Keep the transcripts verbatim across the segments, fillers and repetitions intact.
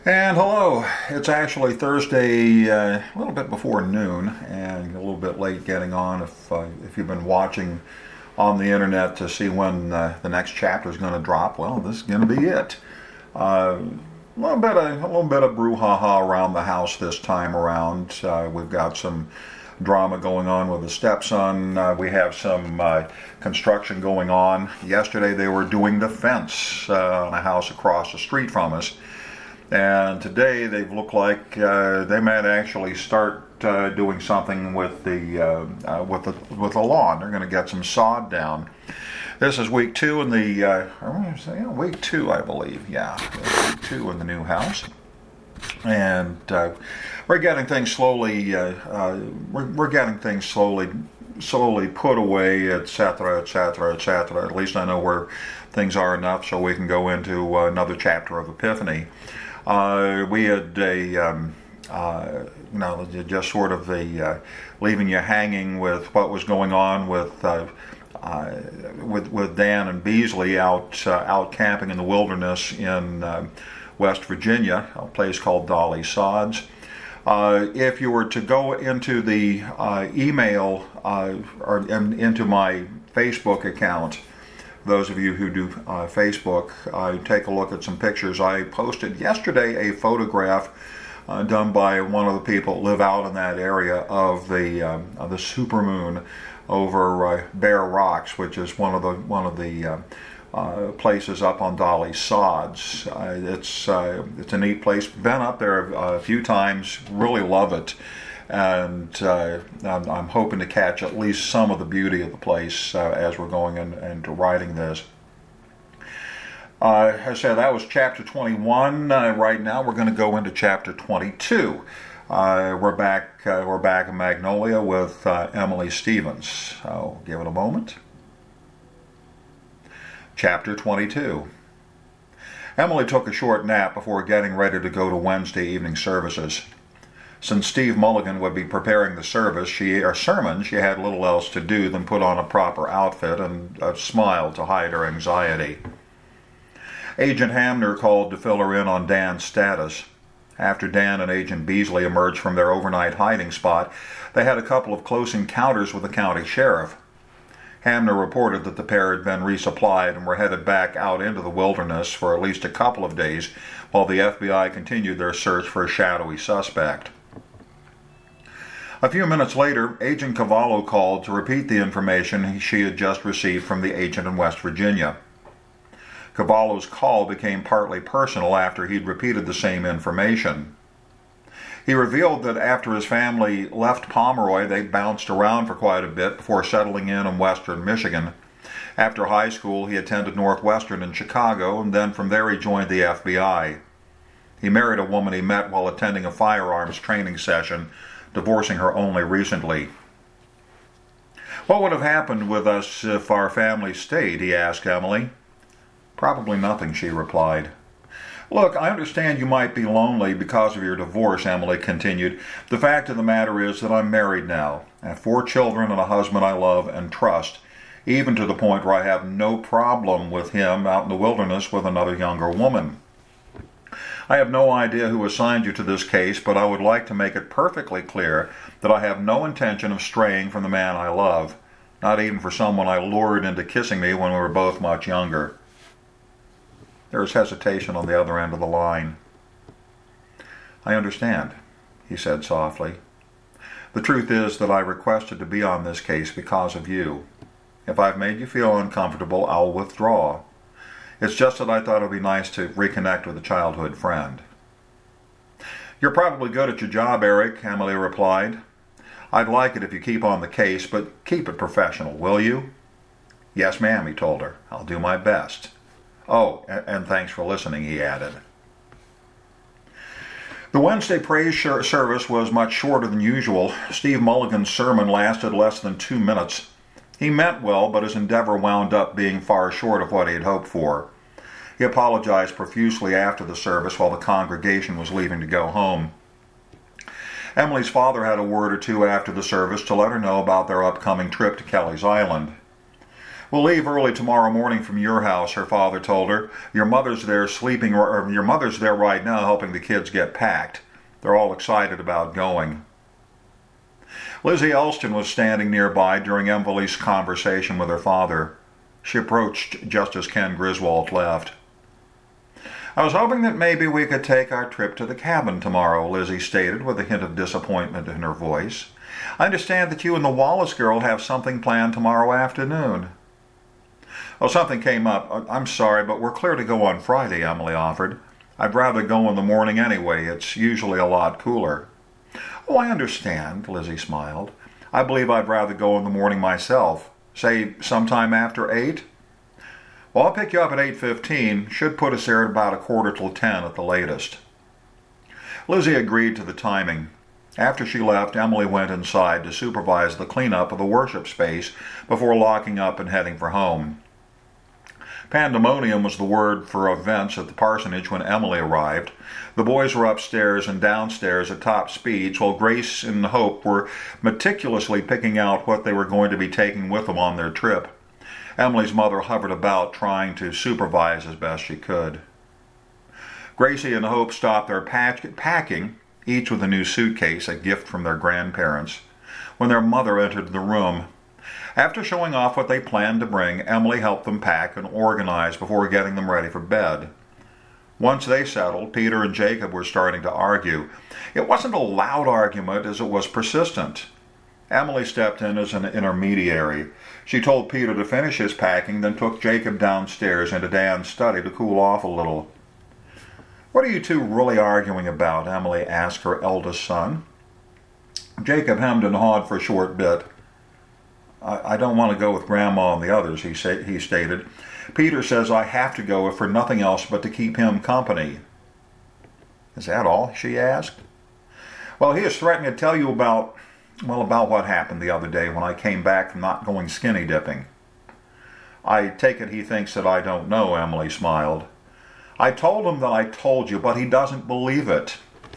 And hello, it's actually Thursday, uh, a little bit before noon, and a little bit late getting on. If uh, if you've been watching on the internet to see when uh, the next chapter is going to drop, well, this is going to be it. Uh, a little bit of a little bit of brouhaha around the house this time around. Uh, we've got some drama going on with the stepson. Uh, we have some uh, construction going on. Yesterday they were doing the fence uh, on a house across the street from us. And today they've looked like uh, they might actually start uh, doing something with the uh, uh, with the with the lawn. They're going to get some sod down. This is week two in the uh, I'm going to say, week two, I believe. Yeah, week two in the new house, and uh, we're getting things slowly. Uh, uh, we're, we're getting things slowly, slowly put away, et cetera, et cetera, et cetera. At least I know where things are enough, so we can go into uh, another chapter of Epiphany. Uh, we had a, um, uh, you know, just sort of a uh, leaving you hanging with what was going on with uh, uh, with with Dan and Beasley out uh, out camping in the wilderness in uh, West Virginia, a place called Dolly Sods. Uh, if you were to go into the uh, email uh, or in, into my Facebook account, those of you who do uh, Facebook, uh, take a look at some pictures. I posted yesterday a photograph uh, done by one of the people that live out in that area of the uh, of the supermoon over uh, Bear Rocks, which is one of the one of the uh, uh, places up on Dolly Sods. Uh, it's uh, it's a neat place. Been up there a few times. Really love it. And uh, I'm, I'm hoping to catch at least some of the beauty of the place uh, as we're going in, into writing this. Uh, I said that was chapter twenty-one. Uh, right now we're going to go into chapter twenty-two. Uh, we're back. Uh, we're back in Magnolia with uh, Emily Stevens. So give it a moment. Chapter twenty-two. Emily took a short nap before getting ready to go to Wednesday evening services. Since Steve Mulligan would be preparing the service, she, or sermon, she had little else to do than put on a proper outfit and a smile to hide her anxiety. Agent Hamner called to fill her in on Dan's status. After Dan and Agent Beasley emerged from their overnight hiding spot, they had a couple of close encounters with the county sheriff. Hamner reported that the pair had been resupplied and were headed back out into the wilderness for at least a couple of days while the F B I continued their search for a shadowy suspect. A few minutes later, Agent Cavallo called to repeat the information she had just received from the agent in West Virginia. Cavallo's call became partly personal after he'd repeated the same information. He revealed that after his family left Pomeroy, they bounced around for quite a bit before settling in in western Michigan. After high school, he attended Northwestern in Chicago, and then from there he joined the F B I. He married a woman he met while attending a firearms training session, divorcing her only recently. What would have happened with us if our family stayed, he asked Emily. Probably nothing, she replied. Look, I understand you might be lonely because of your divorce, Emily continued. The fact of the matter is that I'm married now. I have four children and a husband I love and trust, even to the point where I have no problem with him out in the wilderness with another younger woman. I have no idea who assigned you to this case, but I would like to make it perfectly clear that I have no intention of straying from the man I love, not even for someone I lured into kissing me when we were both much younger. There was hesitation on the other end of the line. I understand, he said softly. The truth is that I requested to be on this case because of you. If I've made you feel uncomfortable, I'll withdraw. It's just that I thought it would be nice to reconnect with a childhood friend. You're probably good at your job, Eric, Emily replied. I'd like it if you keep on the case, but keep it professional, will you? Yes, ma'am, he told her. I'll do my best. Oh, and thanks for listening, he added. The Wednesday praise service was much shorter than usual. Steve Mulligan's sermon lasted less than two minutes. He meant well, but his endeavor wound up being far short of what he had hoped for. He apologized profusely after the service while the congregation was leaving to go home. Emily's father had a word or two after the service to let her know about their upcoming trip to Kelly's Island. We'll leave early tomorrow morning from your house, her father told her. Your mother's there sleeping, or your mother's there right now helping the kids get packed. They're all excited about going. Lizzie Elston was standing nearby during Emily's conversation with her father. She approached just as Ken Griswold left. I was hoping that maybe we could take our trip to the cabin tomorrow, Lizzie stated with a hint of disappointment in her voice. I understand that you and the Wallace girl have something planned tomorrow afternoon. Oh, something came up. I'm sorry, but we're clear to go on Friday, Emily offered. I'd rather go in the morning anyway. It's usually a lot cooler. Oh, I understand, Lizzie smiled. I believe I'd rather go in the morning myself. Say sometime after eight? Well, I'll pick you up at eight fifteen. Should put us there at about a quarter till ten at the latest. Lizzie agreed to the timing. After she left, Emily went inside to supervise the cleanup of the worship space before locking up and heading for home. Pandemonium was the word for events at the parsonage when Emily arrived. The boys were upstairs and downstairs at top speeds, while Grace and Hope were meticulously picking out what they were going to be taking with them on their trip. Emily's mother hovered about, trying to supervise as best she could. Gracie and Hope stopped their pack- packing, each with a new suitcase, a gift from their grandparents, when their mother entered the room. After showing off what they planned to bring, Emily helped them pack and organize before getting them ready for bed. Once they settled, Peter and Jacob were starting to argue. It wasn't a loud argument as it was persistent. Emily stepped in as an intermediary. She told Peter to finish his packing, then took Jacob downstairs into Dan's study to cool off a little. What are you two really arguing about? Emily asked her eldest son. Jacob hemmed and hawed for a short bit. I, I don't want to go with Grandma and the others, he, sa- he stated. Peter says I have to go if for nothing else but to keep him company. Is that all? She asked. Well, he is threatening to tell you about, well, about what happened the other day when I came back from not going skinny dipping. I take it he thinks that I don't know, Emily smiled. I told him that I told you, but he doesn't believe it.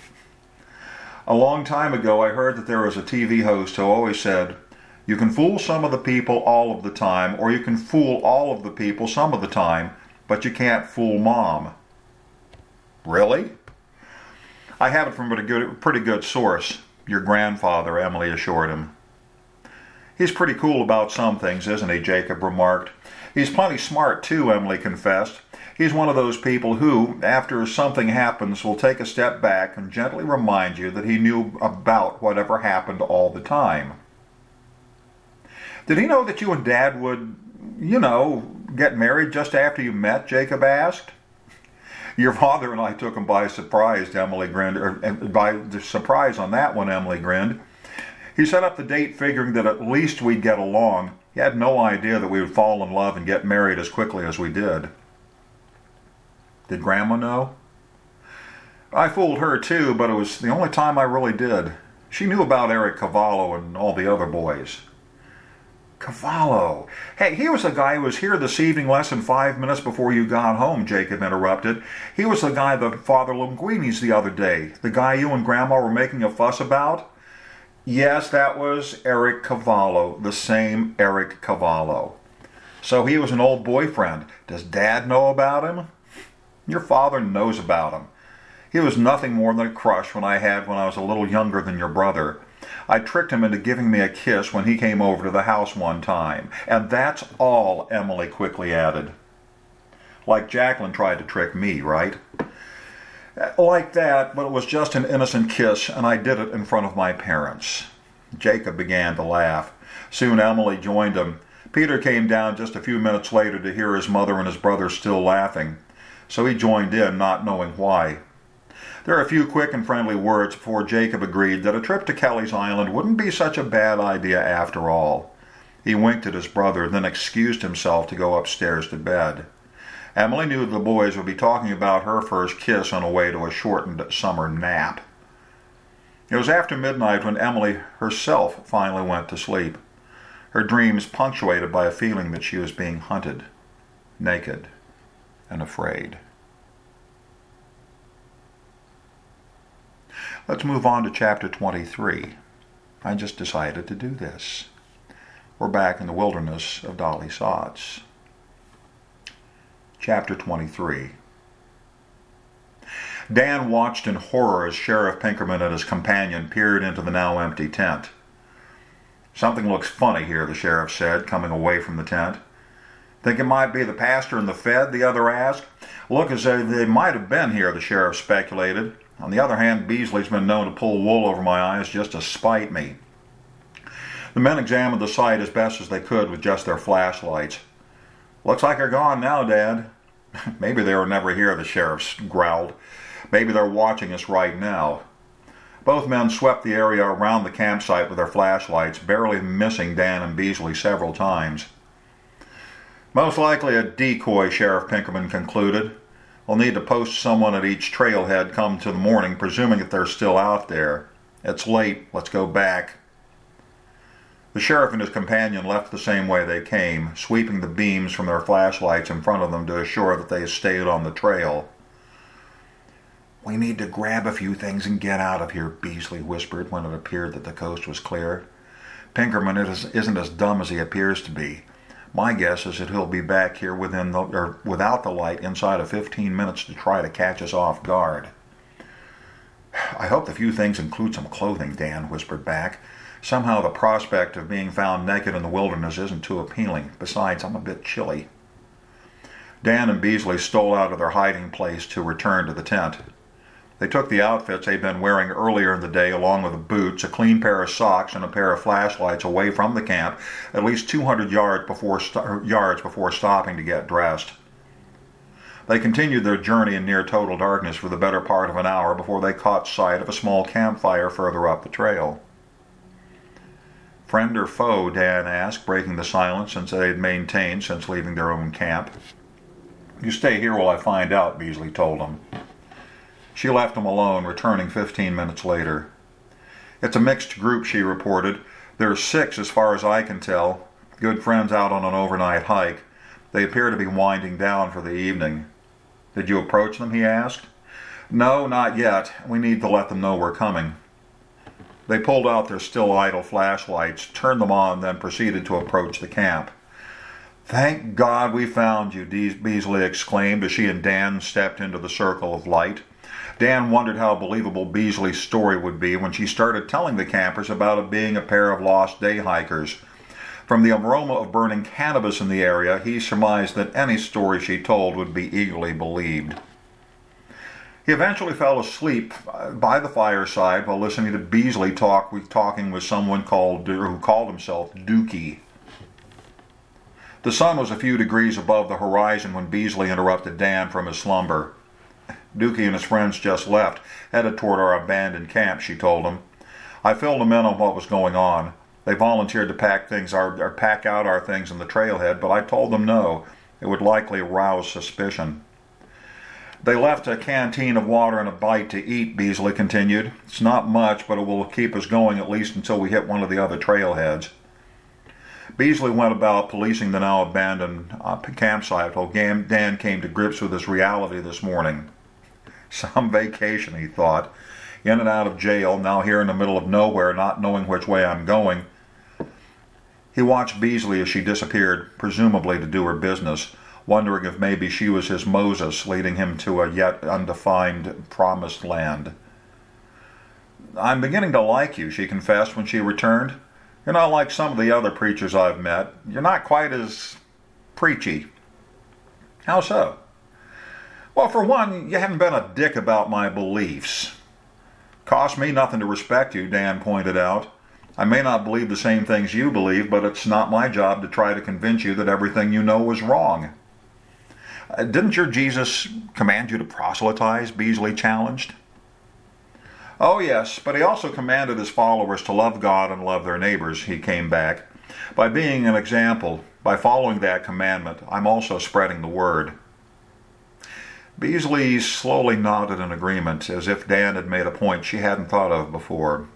A long time ago, I heard that there was a T V host who always said, you can fool some of the people all of the time, or you can fool all of the people some of the time, but you can't fool Mom. Really? I have it from a good, pretty good source. Your grandfather, Emily assured him. He's pretty cool about some things, isn't he? Jacob remarked. He's plenty smart, too, Emily confessed. He's one of those people who, after something happens, will take a step back and gently remind you that he knew about whatever happened all the time. Did he know that you and Dad would, you know, get married just after you met? Jacob asked. Your father and I took him by surprise, Emily grinned. Or, by the surprise on that one, Emily grinned. He set up the date figuring that at least we'd get along. He had no idea that we would fall in love and get married as quickly as we did. Did Grandma know? I fooled her too, but it was the only time I really did. She knew about Eric Cavallo and all the other boys. Cavallo. Hey, he was the guy who was here this evening less than five minutes before you got home, Jacob interrupted. He was the guy that Father Linguini's the other day. The guy you and Grandma were making a fuss about? Yes, that was Eric Cavallo, the same Eric Cavallo. So he was an old boyfriend. Does Dad know about him? Your father knows about him. He was nothing more than a crush when I had when I was a little younger than your brother. I tricked him into giving me a kiss when he came over to the house one time. And that's all, Emily quickly added. Like Jacqueline tried to trick me, right? Like that, but it was just an innocent kiss, and I did it in front of my parents. Jacob began to laugh. Soon Emily joined him. Peter came down just a few minutes later to hear his mother and his brother still laughing. So he joined in, not knowing why. There were a few quick and friendly words before Jacob agreed that a trip to Kelly's Island wouldn't be such a bad idea after all. He winked at his brother, then excused himself to go upstairs to bed. Emily knew the boys would be talking about her first kiss on the way to a shortened summer nap. It was after midnight when Emily herself finally went to sleep, her dreams punctuated by a feeling that she was being hunted, naked, and afraid. Let's move on to chapter twenty-three. I just decided to do this. We're back in the wilderness of Dolly Sots. Chapter twenty-three. Dan watched in horror as Sheriff Pinkerman and his companion peered into the now empty tent. "Something looks funny here," the sheriff said, coming away from the tent. "Think it might be the pastor and the Fed?" the other asked. "Look as though they might have been here," the sheriff speculated. "On the other hand, Beasley's been known to pull wool over my eyes just to spite me." The men examined the site as best as they could with just their flashlights. "Looks like they're gone now, Dad." "Maybe they were never here," the sheriff growled. "Maybe they're watching us right now." Both men swept the area around the campsite with their flashlights, barely missing Dan and Beasley several times. "Most likely a decoy," Sheriff Pinkerman concluded. "We'll need to post someone at each trailhead come to the morning, presuming that they're still out there. It's late. Let's go back." The sheriff and his companion left the same way they came, sweeping the beams from their flashlights in front of them to assure that they stayed on the trail. "We need to grab a few things and get out of here," Beasley whispered when it appeared that the coast was clear. "Pinkerman isn't as dumb as he appears to be. My guess is that he'll be back here within the, or without the light inside of fifteen minutes to try to catch us off guard." "I hope the few things include some clothing," Dan whispered back. "Somehow the prospect of being found naked in the wilderness isn't too appealing. Besides, I'm a bit chilly." Dan and Beasley stole out of their hiding place to return to the tent. They took the outfits they'd been wearing earlier in the day, along with the boots, a clean pair of socks, and a pair of flashlights away from the camp, at least two hundred yards before, st- yards before stopping to get dressed. They continued their journey in near total darkness for the better part of an hour before they caught sight of a small campfire further up the trail. "Friend or foe?" Dan asked, breaking the silence since they had maintained since leaving their own camp. "You stay here while I find out," Beasley told him. She left him alone, returning fifteen minutes later. "It's a mixed group," she reported. "There are six as far as I can tell. Good friends out on an overnight hike. They appear to be winding down for the evening." "Did you approach them?" he asked. "No, not yet. We need to let them know we're coming." They pulled out their still idle flashlights, turned them on, then proceeded to approach the camp. "Thank God we found you," Beasley exclaimed as she and Dan stepped into the circle of light. Dan wondered how believable Beasley's story would be when she started telling the campers about it being a pair of lost day hikers. From the aroma of burning cannabis in the area, he surmised that any story she told would be eagerly believed. He eventually fell asleep by the fireside while listening to Beasley talk, talking with someone called, who called himself Dookie. The sun was a few degrees above the horizon when Beasley interrupted Dan from his slumber. "Dookie and his friends just left, headed toward our abandoned camp," she told him. "I filled them in on what was going on. They volunteered to pack things, our, or pack out our things in the trailhead, but I told them no. It would likely arouse suspicion." "They left a canteen of water and a bite to eat," Beasley continued. "It's not much, but it will keep us going at least until we hit one of the other trailheads." Beasley went about policing the now abandoned uh, campsite while Dan came to grips with his reality this morning. Some vacation, he thought. In and out of jail, now here in the middle of nowhere, not knowing which way I'm going. He watched Beasley as she disappeared, presumably to do her business, wondering if maybe she was his Moses, leading him to a yet undefined promised land. "I'm beginning to like you," she confessed when she returned. "You're not like some of the other preachers I've met. You're not quite as preachy." "How so?" "Well, for one, you haven't been a dick about my beliefs." "Cost me nothing to respect you," Dan pointed out. "I may not believe the same things you believe, but it's not my job to try to convince you that everything you know is wrong." Uh, "Didn't your Jesus command you to proselytize?" Beasley challenged. "Oh, yes, but he also commanded his followers to love God and love their neighbors," he came back. "By being an example, by following that commandment, I'm also spreading the word." Beasley slowly nodded in agreement, as if Dan had made a point she hadn't thought of before.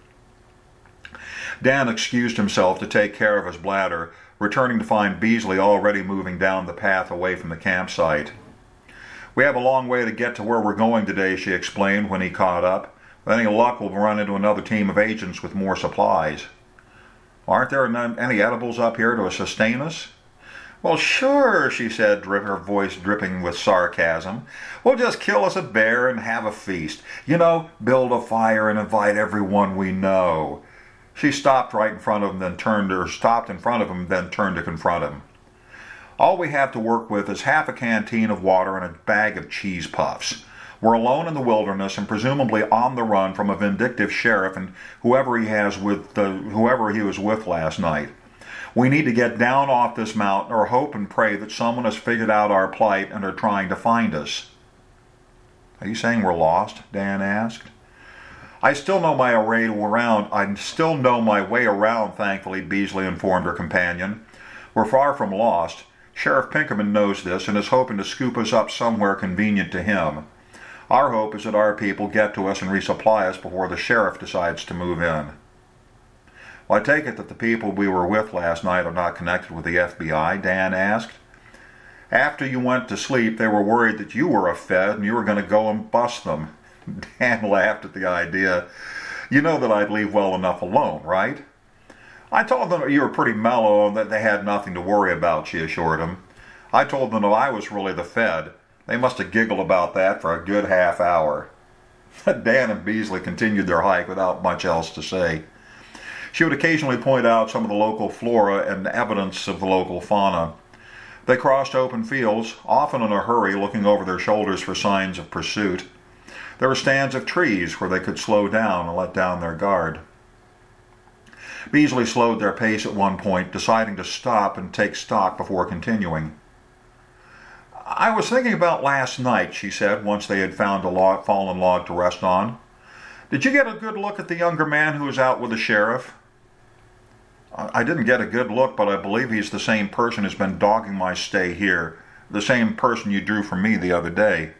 Dan excused himself to take care of his bladder, returning to find Beasley already moving down the path away from the campsite. "We have a long way to get to where we're going today," she explained when he caught up. "With any luck, we'll run into another team of agents with more supplies." Aren't there none, any edibles up here to sustain us? Well, sure, she said, her voice dripping with sarcasm. We'll just kill us a bear and have a feast. You know, build a fire and invite everyone we know. She stopped right in front of him, then turned, or stopped in front of him, then turned to confront him. All we have to work with is half a canteen of water and a bag of cheese puffs. We're alone in the wilderness and presumably on the run from a vindictive sheriff and whoever he has with the, whoever he was with last night. We need to get down off this mountain or hope and pray that someone has figured out our plight and are trying to find us. Are you saying we're lost? Dan asked. I still know my way around. I still know my way around, thankfully, Beasley informed her companion. We're far from lost. Sheriff Pinkerman knows this and is hoping to scoop us up somewhere convenient to him. Our hope is that our people get to us and resupply us before the sheriff decides to move in. Well, I take it that the people we were with last night are not connected with the F B I, Dan asked. After you went to sleep, they were worried that you were a Fed and you were going to go and bust them. Dan laughed at the idea. You know that I'd leave well enough alone, right? I told them that you were pretty mellow and that they had nothing to worry about, she assured him. I told them that I was really the Fed. They must have giggled about that for a good half hour. Dan and Beasley continued their hike without much else to say. She would occasionally point out some of the local flora and evidence of the local fauna. They crossed open fields, often in a hurry, looking over their shoulders for signs of pursuit. There were stands of trees where they could slow down and let down their guard. Beasley slowed their pace at one point, deciding to stop and take stock before continuing. I was thinking about last night, she said, once they had found a log, fallen log to rest on. Did you get a good look at the younger man who was out with the sheriff? I didn't get a good look, but I believe he's the same person who's been dogging my stay here, the same person you drew for me the other day.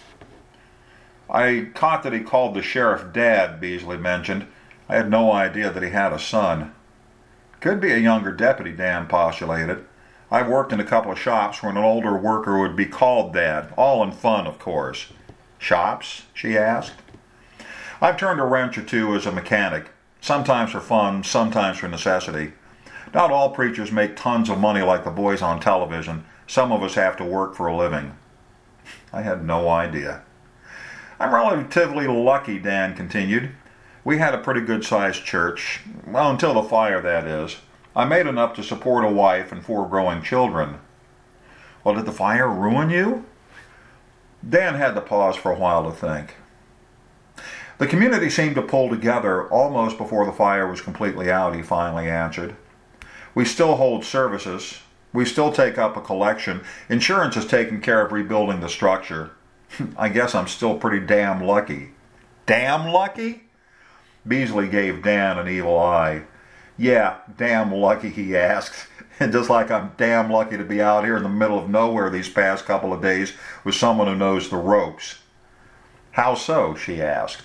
I caught that he called the sheriff Dad, Beasley mentioned. I had no idea that he had a son. Could be a younger deputy, Dan postulated. I've worked in a couple of shops where an older worker would be called Dad, all in fun, of course. Shops? She asked. I've turned a wrench or two as a mechanic, sometimes for fun, sometimes for necessity. Not all preachers make tons of money like the boys on television. Some of us have to work for a living. I had no idea. I'm relatively lucky, Dan continued. We had a pretty good-sized church. Well, until the fire, that is. I made enough to support a wife and four growing children. Well, did the fire ruin you? Dan had to pause for a while to think. The community seemed to pull together almost before the fire was completely out, he finally answered. We still hold services. We still take up a collection. Insurance is taking care of rebuilding the structure. I guess I'm still pretty damn lucky. Damn lucky? Beasley gave Dan an evil eye. Yeah, damn lucky, he asked. And just like I'm damn lucky to be out here in the middle of nowhere these past couple of days with someone who knows the ropes. How so? She asked.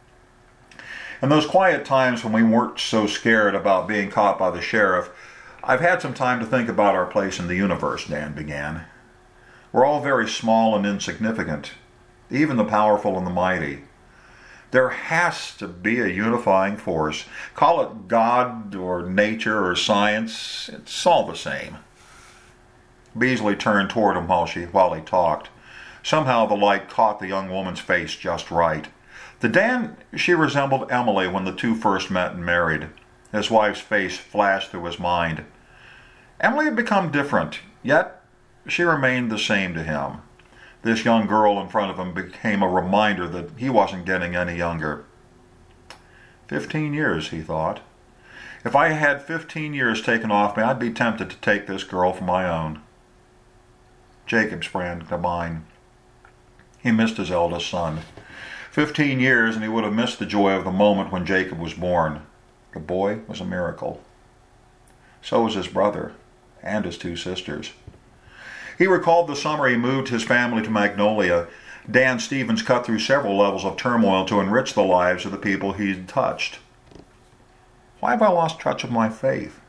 In those quiet times when we weren't so scared about being caught by the sheriff, I've had some time to think about our place in the universe, Dan began. We're all very small and insignificant, even the powerful and the mighty. There has to be a unifying force. Call it God or nature or science, it's all the same. Beasley turned toward him while, she, while he talked. Somehow the light caught the young woman's face just right. To Dan, she resembled Emily when the two first met and married. His wife's face flashed through his mind. Emily had become different, yet she remained the same to him. This young girl in front of him became a reminder that he wasn't getting any younger. Fifteen years, he thought. If I had fifteen years taken off me, I'd be tempted to take this girl for my own. Jacob sprang to mind. He missed his eldest son. Fifteen years, and he would have missed the joy of the moment when Jacob was born. The boy was a miracle. So was his brother, and his two sisters. He recalled the summer he moved his family to Magnolia. Dan Stevens cut through several levels of turmoil to enrich the lives of the people he'd touched. Why have I lost touch with my faith?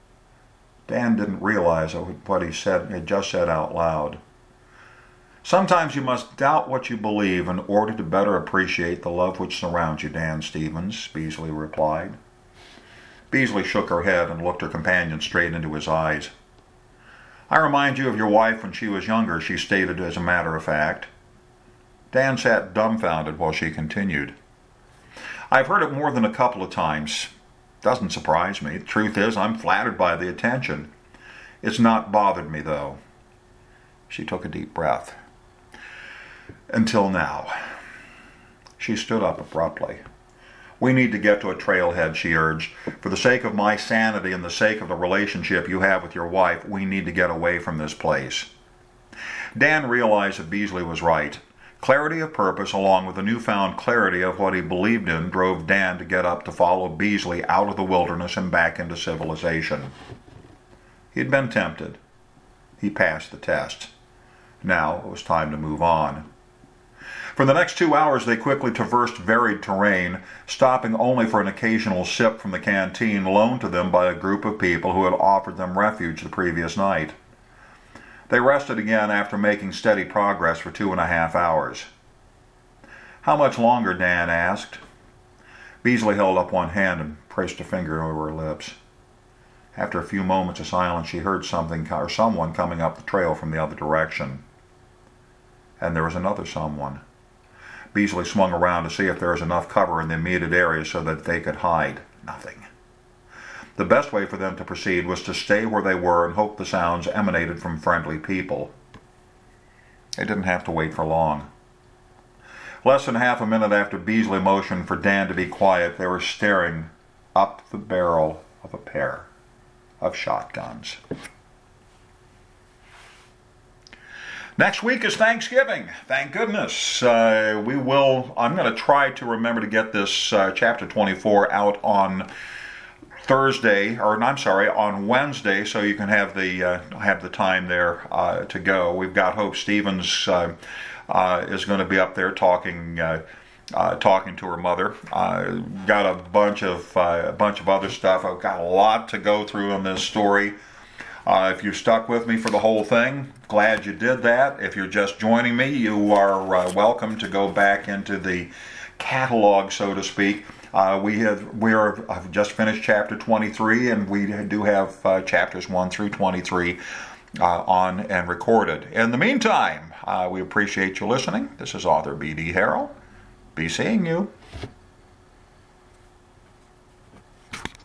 Dan didn't realize what he said, he just said out loud. Sometimes you must doubt what you believe in order to better appreciate the love which surrounds you, Dan Stevens, Beasley replied. Beasley shook her head and looked her companion straight into his eyes. "I remind you of your wife when she was younger," she stated as a matter of fact. Dan sat dumbfounded while she continued. "I've heard it more than a couple of times. Doesn't surprise me. The truth is, I'm flattered by the attention. It's not bothered me, though." She took a deep breath. "Until now." She stood up abruptly. "We need to get to a trailhead," she urged. "For the sake of my sanity and the sake of the relationship you have with your wife, we need to get away from this place." Dan realized that Beasley was right. Clarity of purpose, along with the newfound clarity of what he believed in, drove Dan to get up to follow Beasley out of the wilderness and back into civilization. He had been tempted. He passed the test. Now it was time to move on. For the next two hours they quickly traversed varied terrain, stopping only for an occasional sip from the canteen loaned to them by a group of people who had offered them refuge the previous night. They rested again after making steady progress for two and a half hours. "How much longer?" Dan asked. Beasley held up one hand and placed a finger over her lips. After a few moments of silence, she heard something or someone coming up the trail from the other direction. And there was another someone. Beasley swung around to see if there was enough cover in the immediate area so that they could hide. Nothing. The best way for them to proceed was to stay where they were and hope the sounds emanated from friendly people. They didn't have to wait for long. Less than half a minute after Beasley motioned for Dan to be quiet, they were staring up the barrel of a pair of shotguns. Next week is Thanksgiving. Thank goodness. Uh, we will, I'm going to try to remember to get this uh, chapter twenty-four out on Thursday, or I'm sorry, on Wednesday, so you can have the uh, have the time there uh, to go. We've got Hope Stevens uh, uh, is going to be up there talking uh, uh, talking to her mother. Uh, got a bunch of uh, a bunch of other stuff. I've got a lot to go through on this story. Uh, if you stuck with me for the whole thing, glad you did that. If you're just joining me, you are uh, welcome to go back into the catalog, so to speak. Uh, we have we are I've just finished chapter twenty-three, and we do have uh, chapters one through twenty-three uh, on and recorded. In the meantime, uh, we appreciate you listening. This is author B D Harrell. Be seeing you.